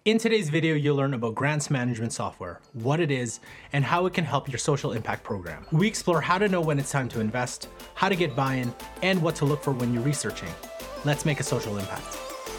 In today's video, you'll learn about grants management software, what it is, and how it can help your social impact program. We explore how to know when it's time to invest, how to get buy-in, and what to look for when you're researching. Let's make a social impact.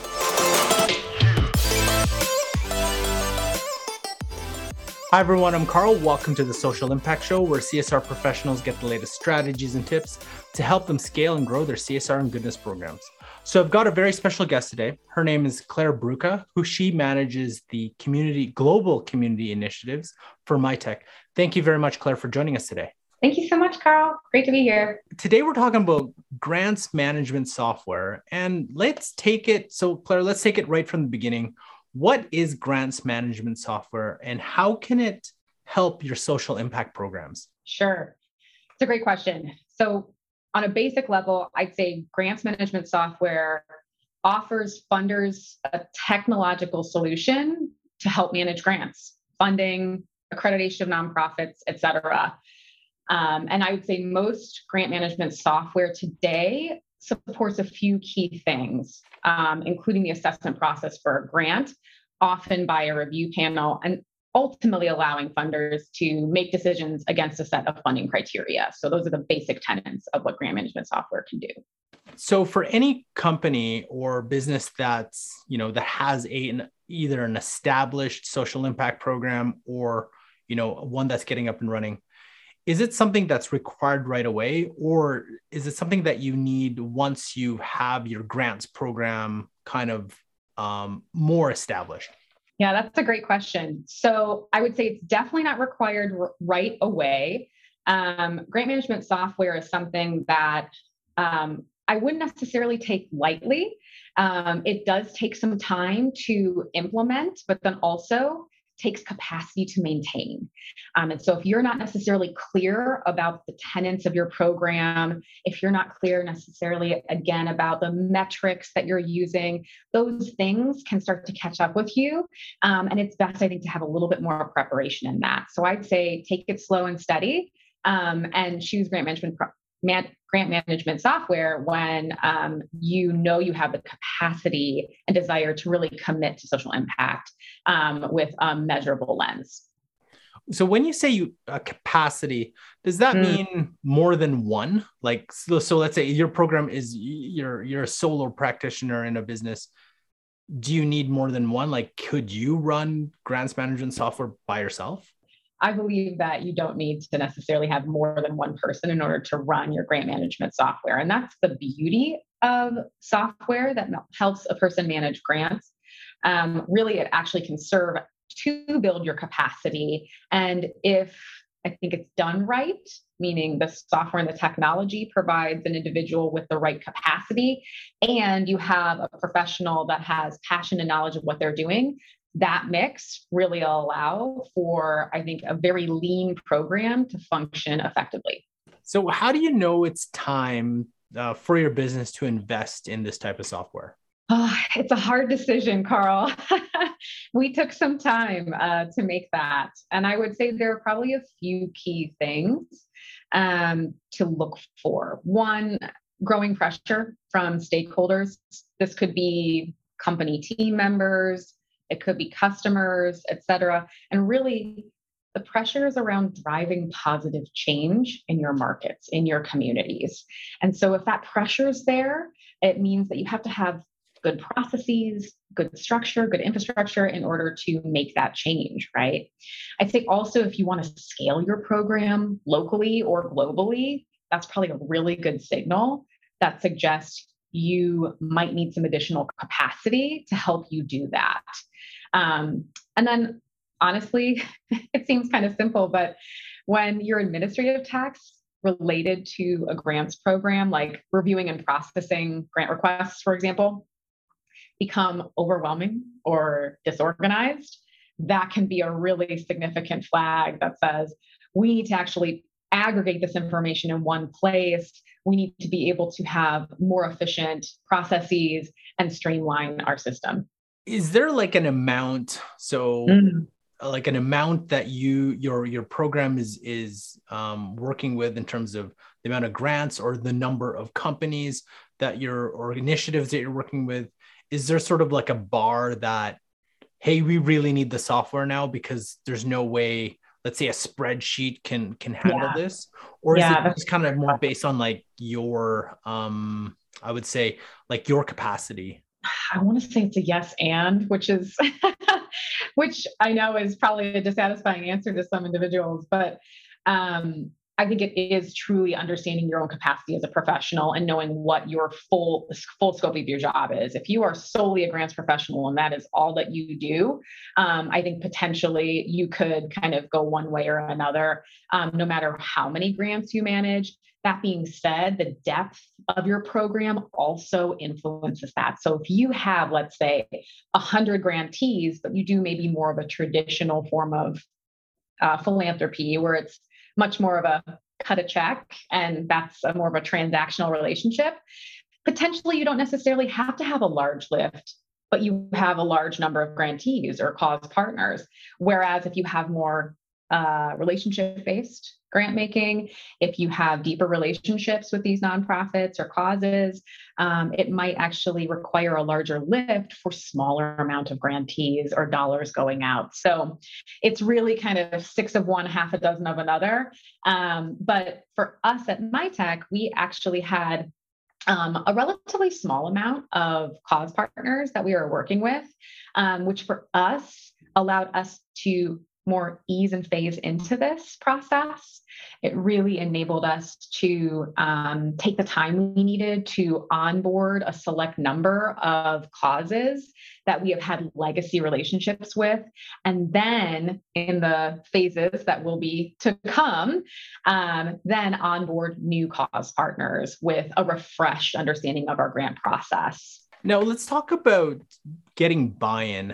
Hi everyone, I'm Carl. Welcome to the Social Impact Show, where CSR professionals get the latest strategies and tips to help them scale and grow their CSR and goodness programs. So I've got a very special guest today. Her name is Claire Bruca, who she manages the global community initiatives for Mitek. Thank you very much, Claire, for joining us today. Thank you so much, Carl. Great to be here. Today, we're talking about grants management software. And let's take it right from the beginning. What is grants management software and how can it help your social impact programs? Sure. It's a great question. So on a basic level, I'd say grants management software offers funders a technological solution to help manage grants, funding, accreditation of nonprofits, et cetera. And I would say most grant management software today supports a few key things, including the assessment process for a grant, often by a review panel, and ultimately allowing funders to make decisions against a set of funding criteria. So those are the basic tenets of what grant management software can do. So for any company or business that has either an established social impact program or one that's getting up and running, is it something that's required right away, or is it something that you need once you have your grants program kind of more established? Yeah, that's a great question. So I would say it's definitely not required right away. Grant management software is something that I wouldn't necessarily take lightly. It does take some time to implement, but then also takes capacity to maintain. And so if you're not necessarily clear about the tenets of your program, if you're not clear necessarily, again, about the metrics that you're using, those things can start to catch up with you. And it's best, I think, to have a little bit more preparation in that. So I'd say take it slow and steady and choose grant management software when you have the capacity and desire to really commit to social impact with a measurable lens. So when you say capacity, does that mean more than one? Like, so let's say your program is you're a solo practitioner in a business. Do you need more than one? Like, could you run grants management software by yourself? I believe that you don't need to necessarily have more than one person in order to run your grant management software. And that's the beauty of software that helps a person manage grants. Really, it actually can serve to build your capacity. And if I think it's done right, meaning the software and the technology provides an individual with the right capacity, and you have a professional that has passion and knowledge of what they're doing, that mix really allow for, I think, a very lean program to function effectively. So how do you know it's time for your business to invest in this type of software? Oh, it's a hard decision, Carl. We took some time to make that. And I would say there are probably a few key things to look for. One, growing pressure from stakeholders. This could be company team members, it could be customers, et cetera. And really, the pressures around driving positive change in your markets, in your communities. And so if that pressure is there, it means that you have to have good processes, good structure, good infrastructure in order to make that change, right? I think also if you want to scale your program locally or globally, that's probably a really good signal that suggests you might need some additional capacity to help you do that. And then honestly, it seems kind of simple, but when your administrative tasks related to a grants program, like reviewing and processing grant requests, for example, become overwhelming or disorganized, that can be a really significant flag that says we need to actually aggregate this information in one place. We need to be able to have more efficient processes and streamline our system. Is there like an amount? So like an amount that your program is working with in terms of the amount of grants or the number of companies that or initiatives that you're working with? Is there sort of like a bar that hey, we really need the software now because there's no way, let's say a spreadsheet can handle Yeah. this? Or is it Yeah. just kind of more based on like your, I would say like your capacity? I want to say it's a yes and, which is, which I know is probably a dissatisfying answer to some individuals, but I think it is truly understanding your own capacity as a professional and knowing what your full scope of your job is. If you are solely a grants professional and that is all that you do, I think potentially you could kind of go one way or another, no matter how many grants you manage. That being said, the depth of your program also influences that. So if you have, let's say, 100 grantees, but you do maybe more of a traditional form of philanthropy where it's much more of a cut a check and that's a more of a transactional relationship, potentially you don't necessarily have to have a large lift, but you have a large number of grantees or cause partners. Whereas if you have more relationship-based grant making, if you have deeper relationships with these nonprofits or causes, it might actually require a larger lift for smaller amount of grantees or dollars going out. So it's really kind of 6 of one, half a dozen of another. But for us at MyTech, we actually had a relatively small amount of cause partners that we were working with, which for us allowed us to more ease and phase into this process. It really enabled us to take the time we needed to onboard a select number of causes that we have had legacy relationships with. And then in the phases that will be to come, then onboard new cause partners with a refreshed understanding of our grant process. Now let's talk about getting buy-in.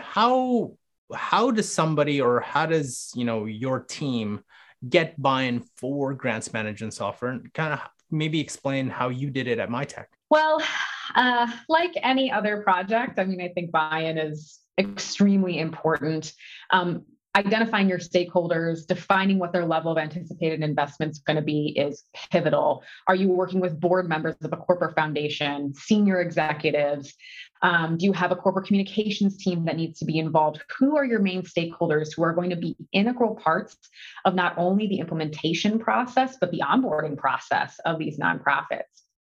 How does somebody, or how does, your team get buy-in for grants management software, and kind of maybe explain how you did it at MyTech? Well, like any other project, I mean, I think buy-in is extremely important. Identifying your stakeholders, defining what their level of anticipated investment is going to be is pivotal. Are you working with board members of a corporate foundation, senior executives? Do you have a corporate communications team that needs to be involved? Who are your main stakeholders who are going to be integral parts of not only the implementation process, but the onboarding process of these nonprofits?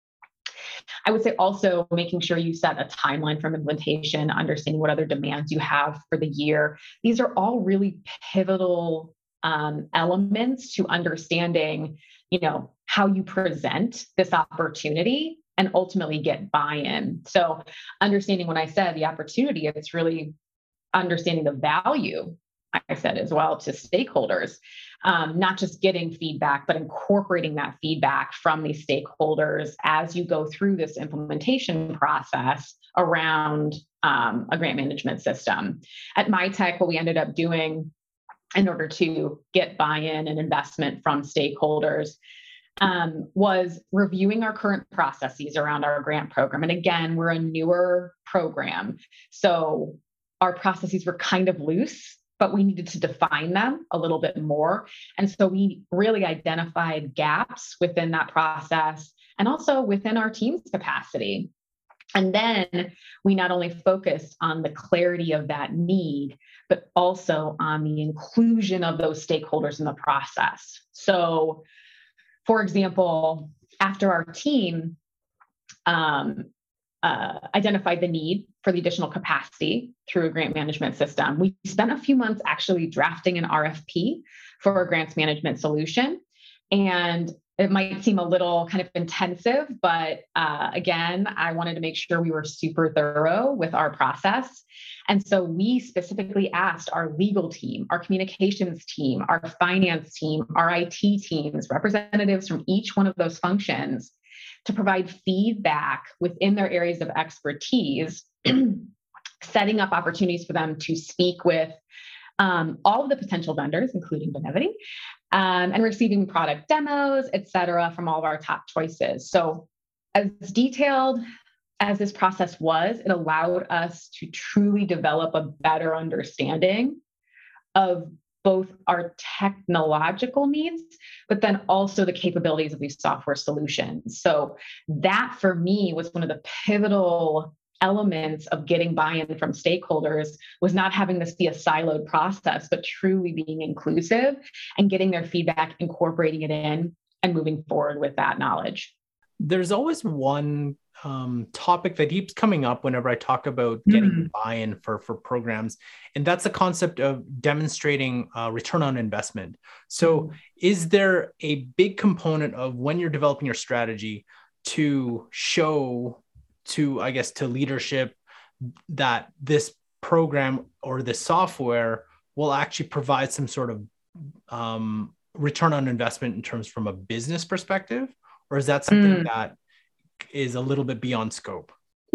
I would say also making sure you set a timeline from implementation, understanding what other demands you have for the year. These are all really pivotal elements to understanding, how you present this opportunity and ultimately get buy-in. So understanding when I said the opportunity, it's really understanding the value, I said as well, to stakeholders, not just getting feedback, but incorporating that feedback from these stakeholders as you go through this implementation process around a grant management system. At MyTech, what we ended up doing in order to get buy-in and investment from stakeholders was reviewing our current processes around our grant program. And again, we're a newer program, so our processes were kind of loose, but we needed to define them a little bit more. And so we really identified gaps within that process and also within our team's capacity. And then we not only focused on the clarity of that need, but also on the inclusion of those stakeholders in the process. So, for example, after our team identified the need for the additional capacity through a grant management system, we spent a few months actually drafting an RFP for a grants management solution. And it might seem a little kind of intensive, but again, I wanted to make sure we were super thorough with our process. And so we specifically asked our legal team, our communications team, our finance team, our IT teams, representatives from each one of those functions to provide feedback within their areas of expertise, setting up opportunities for them to speak with all of the potential vendors, including Benevity, and receiving product demos, et cetera, from all of our top choices. So as detailed as this process was, it allowed us to truly develop a better understanding of both our technological needs, but then also the capabilities of these software solutions. So that for me was one of the pivotal elements of getting buy-in from stakeholders was not having this be a siloed process, but truly being inclusive and getting their feedback, incorporating it in, and moving forward with that knowledge. There's always one topic that keeps coming up whenever I talk about getting buy-in for programs, and that's the concept of demonstrating return on investment. So is there a big component of when you're developing your strategy to show to, I guess, to leadership that this program or this software will actually provide some sort of return on investment in terms from a business perspective? Or is that something that is a little bit beyond scope?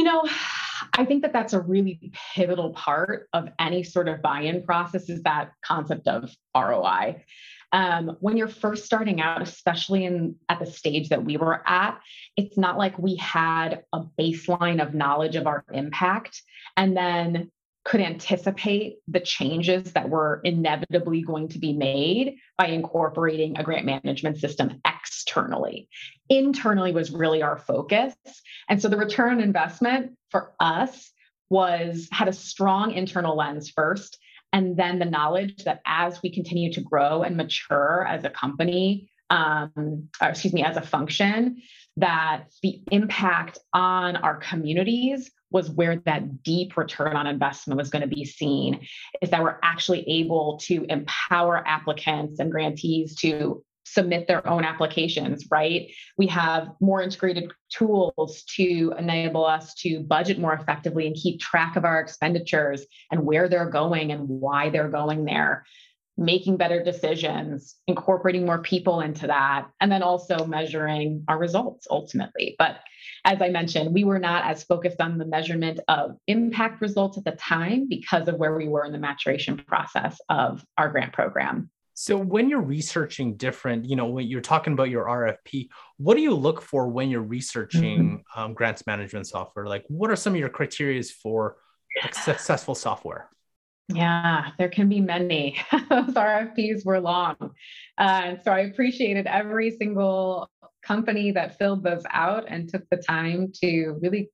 I think that that's a really pivotal part of any sort of buy-in process, is that concept of ROI. When you're first starting out, especially at the stage that we were at, it's not like we had a baseline of knowledge of our impact and then could anticipate the changes that were inevitably going to be made by incorporating a grant management system externally. Internally was really our focus. And so the return on investment for us had a strong internal lens first, and then the knowledge that as we continue to grow and mature as a company, as a function, that the impact on our communities was where that deep return on investment was going to be seen, is that we're actually able to empower applicants and grantees to submit their own applications, right? We have more integrated tools to enable us to budget more effectively and keep track of our expenditures and where they're going and why they're going there, making better decisions, incorporating more people into that, and then also measuring our results ultimately. But as I mentioned, we were not as focused on the measurement of impact results at the time because of where we were in the maturation process of our grant program. So when you're researching different, when you're talking about your RFP, what do you look for when you're researching grants management software? Like, what are some of your criteria for successful software? Yeah, there can be many. Those RFPs were long. And so I appreciated every single company that filled those out and took the time to really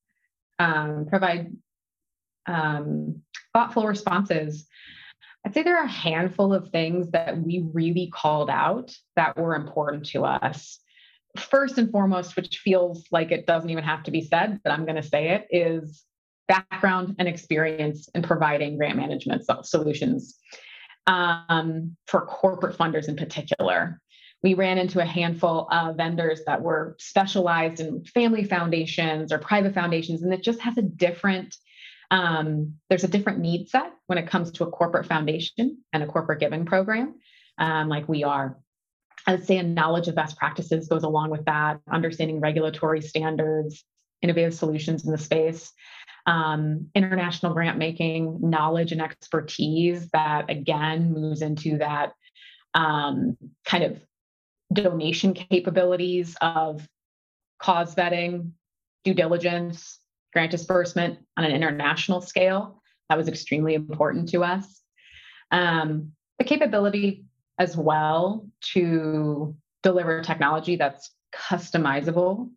provide thoughtful responses. I'd say there are a handful of things that we really called out that were important to us. First and foremost, which feels like it doesn't even have to be said, but I'm going to say it, is background and experience in providing grant management solutions for corporate funders in particular. We ran into a handful of vendors that were specialized in family foundations or private foundations, and it just has there's a different need set when it comes to a corporate foundation and a corporate giving program, like we are. I'd say a knowledge of best practices goes along with that, understanding regulatory standards, innovative solutions in the space, international grant making knowledge and expertise that, again, moves into that kind of donation capabilities of cause vetting, due diligence, grant disbursement on an international scale. That was extremely important to us. The capability as well to deliver technology that's customizable.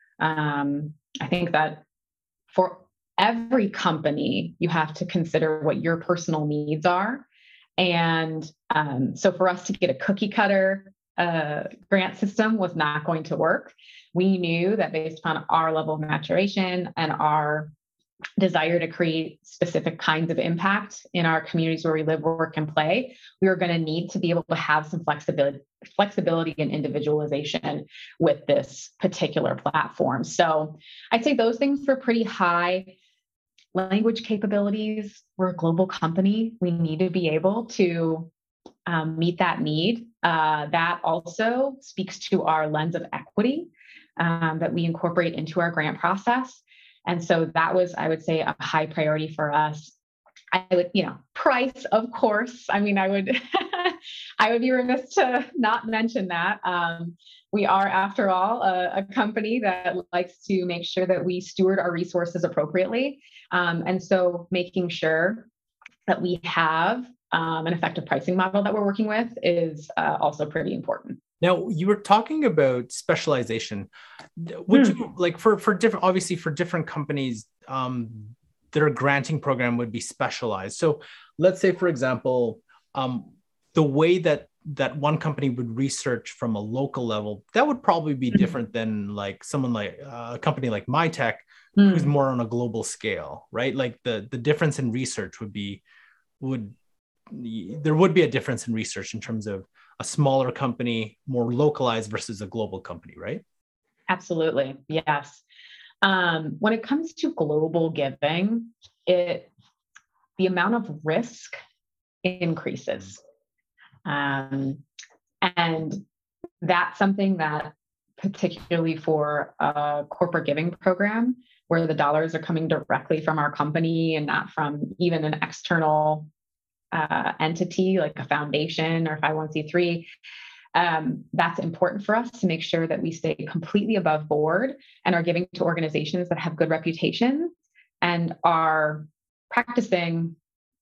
I think that for every company, you have to consider what your personal needs are. And so for us to get a cookie cutter grant system was not going to work. We knew that based upon our level of maturation and our desire to create specific kinds of impact in our communities where we live, work, and play, we were going to need to be able to have some flexibility and individualization with this particular platform. So I'd say those things were pretty high. Language capabilities. We're a global company. We need to be able to meet that need. That also speaks to our lens of equity that we incorporate into our grant process. And so that was, I would say, a high priority for us. I would, price, of course. I mean, I would be remiss to not mention that. We are, after all, a company that likes to make sure that we steward our resources appropriately. And so making sure that we have an effective pricing model that we're working with is also pretty important. Now, you were talking about specialization. Would you like for different, obviously for different companies, their granting program would be specialized. So let's say, for example, the way that one company would research from a local level, that would probably be different than like someone like a company like MyTech, who's more on a global scale, right? Like the difference in research would there would be a difference in research in terms of a smaller company, more localized versus a global company, right? Absolutely. Yes. When it comes to global giving, the amount of risk increases. And that's something that, particularly for a corporate giving program, where the dollars are coming directly from our company and not from even an external entity like a foundation or 501c3, that's important for us to make sure that we stay completely above board and are giving to organizations that have good reputations and are practicing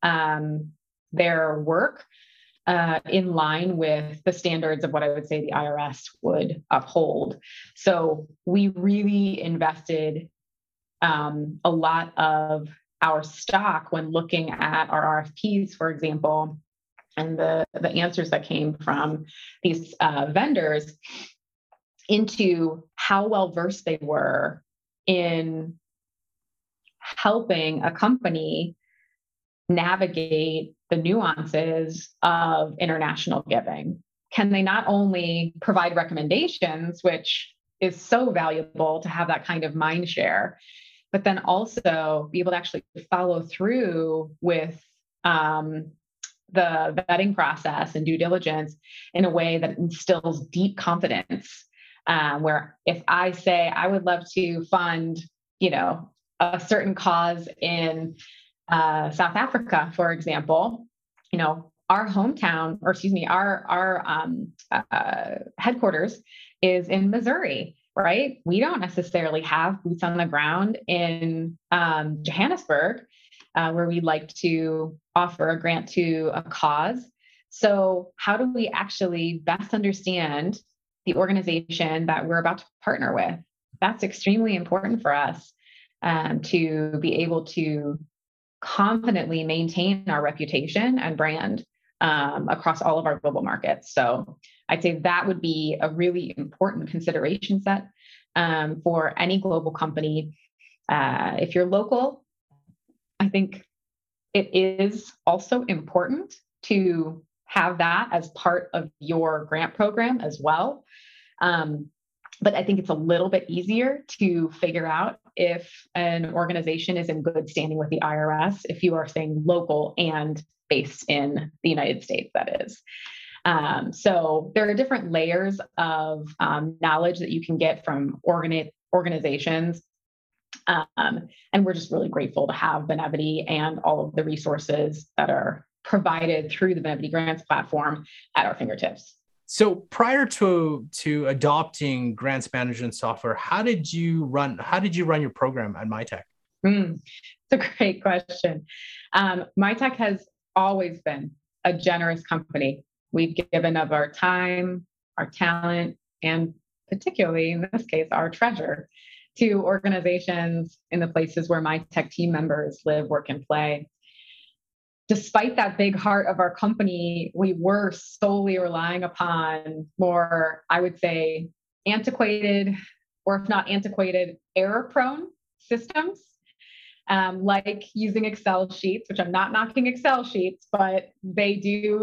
their work in line with the standards of what I would say the IRS would uphold. So we really invested a lot of our stock when looking at our RFPs, for example, and the answers that came from these vendors into how well versed they were in helping a company navigate the nuances of international giving. Can they not only provide recommendations, which is so valuable to have that kind of mind share, but then also be able to actually follow through with the vetting process and due diligence in a way that instills deep confidence. Where if I say I would love to fund, a certain cause in South Africa, for example, our hometown, or excuse me, our headquarters is in Missouri, right? We don't necessarily have boots on the ground in Johannesburg, where we'd like to offer a grant to a cause. So how do we actually best understand the organization that we're about to partner with? That's extremely important for us to be able to confidently maintain our reputation and brand across all of our global markets. So I'd say that would be a really important consideration set for any global company. If you're local, I think it is also important to have that as part of your grant program as well. But I think it's a little bit easier to figure out if an organization is in good standing with the IRS, if you are saying local and based in the United States, that is. So there are different layers of knowledge that you can get from organizations. And we're just really grateful to have Benevity and all of the resources that are provided through the Benevity Grants platform at our fingertips. So prior to adopting grants management software, how did you run your program at MyTech? It's a great question. MyTech has always been a generous company. We've given of our time, our talent, and particularly in this case, our treasure to organizations in the places where MyTech team members live, work, and play. Despite that big heart of our company, we were solely relying upon more, I would say, antiquated, or if not antiquated, error-prone systems, like using Excel sheets, which I'm not knocking Excel sheets, but they do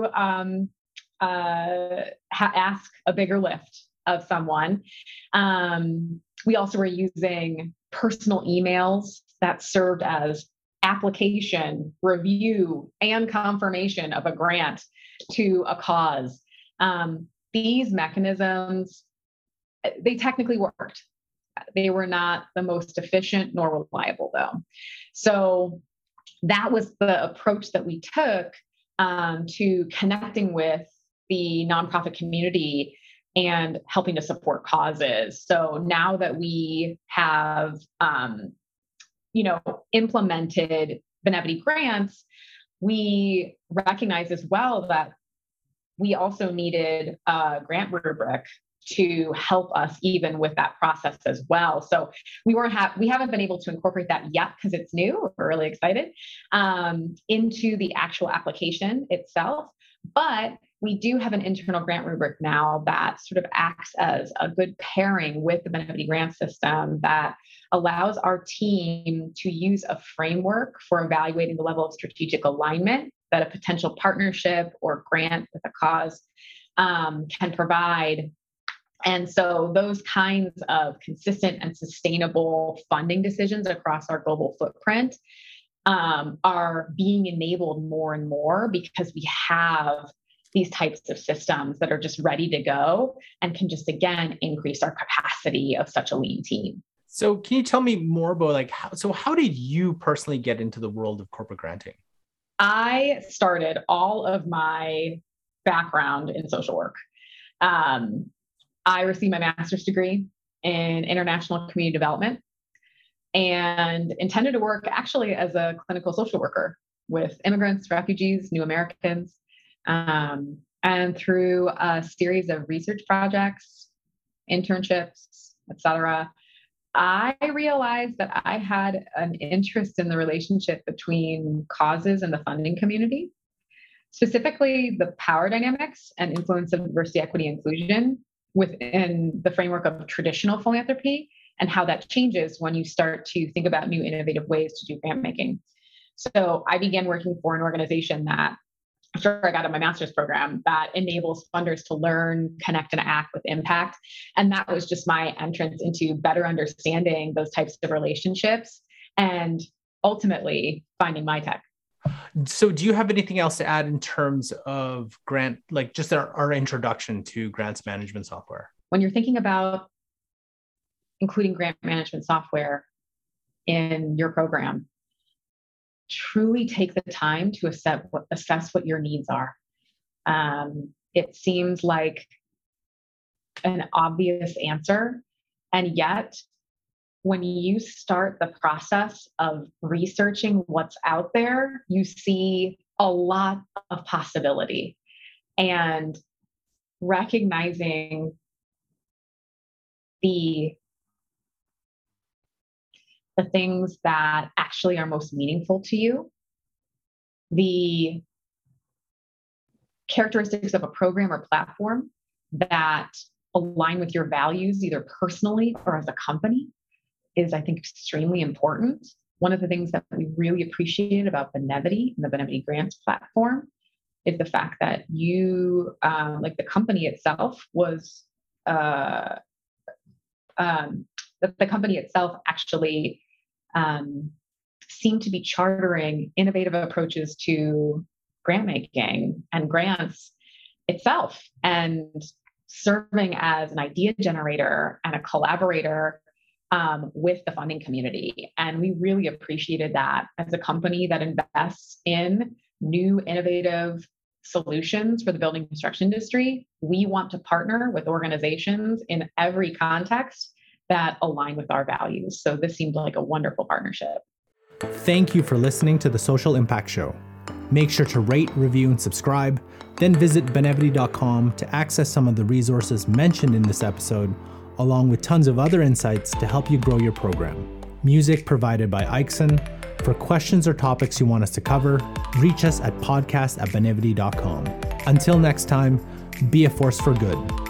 ask a bigger lift of someone. We also were using personal emails that served as application, review, and confirmation of a grant to a cause. These mechanisms, they technically worked. They were not the most efficient nor reliable, though. So that was the approach that we took to connecting with the nonprofit community and helping to support causes. So now that we have implemented Benevity Grants, we recognize as well that we also needed a grant rubric to help us even with that process as well. So we haven't been able to incorporate that yet because it's new. We're really excited into the actual application itself. But we do have an internal grant rubric now that sort of acts as a good pairing with the Benevity grant system that allows our team to use a framework for evaluating the level of strategic alignment that a potential partnership or grant with a cause can provide. And so those kinds of consistent and sustainable funding decisions across our global footprint are being enabled more and more because we have these types of systems that are just ready to go and can just, again, increase our capacity of such a lean team. So can you tell me more about how did you personally get into the world of corporate granting? I started all of my background in social work. I received my master's degree in international community development and intended to work actually as a clinical social worker with immigrants, refugees, new Americans. And through a series of research projects, internships, etc., I realized that I had an interest in the relationship between causes and the funding community, specifically the power dynamics and influence of diversity, equity, inclusion within the framework of traditional philanthropy and how that changes when you start to think about new innovative ways to do grant making. So I began working for an organization that, after I got in my master's program, that enables funders to learn, connect, and act with impact. And that was just my entrance into better understanding those types of relationships and ultimately finding my tech. So do you have anything else to add in terms of grant, like just our introduction to grants management software? When you're thinking about including grant management software in your program, truly take the time to assess what your needs are. It seems like an obvious answer, and yet when you start the process of researching what's out there, you see a lot of possibility. And recognizing the things that actually are most meaningful to you, the characteristics of a program or platform that align with your values, either personally or as a company, is, I think, extremely important. One of the things that we really appreciated about Benevity and the Benevity Grants platform is the fact that you, like the company itself was, that the company itself actually seemed to be chartering innovative approaches to grant making and grants itself, and serving as an idea generator and a collaborator with the funding community. And we really appreciated that as a company that invests in new innovative solutions for the building construction industry. We want to partner with organizations in every context that align with our values. So this seemed like a wonderful partnership. Thank you for listening to the Social Impact Show. Make sure to rate, review, and subscribe. Then visit benevity.com to access some of the resources mentioned in this episode, along with tons of other insights to help you grow your program. Music provided by Ikeson. For questions or topics you want us to cover, reach us at podcast@benevity.com. Until next time, be a force for good.